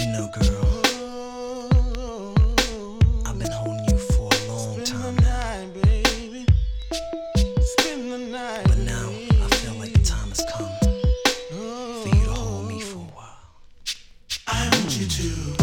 You know, girl, I've been holding you for a long time now. But now I feel like the time has come for you to hold me for a while. I want you to